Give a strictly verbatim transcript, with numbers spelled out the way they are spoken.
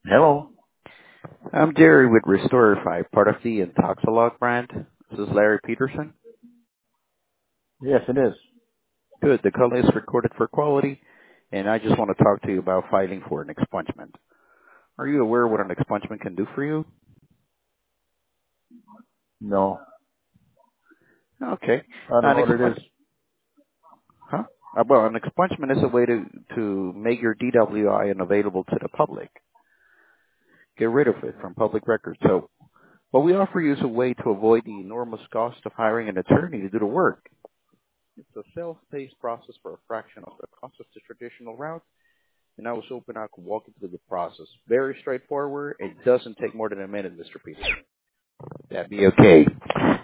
Hello. I'm Jerry with Restorify, part of the Intoxilog brand. This is Larry Peterson. Yes, it is. Good. The call is recorded for quality, and I just want to talk to you about filing for an expungement. Are you aware what an expungement can do for you? No, Okay. I don't An know what it is. expungement, huh? Uh, well, an expungement is a way to, to make your D W I unavailable to the public. Get rid of it from public records. So what we offer you is a way to avoid the enormous cost of hiring an attorney to do the work. It's a self-paced process for a fraction of the cost of the traditional route. And I was hoping I could walk you through the process. Very straightforward. It doesn't take more than a minute, Mister Peterson. That'd be okay.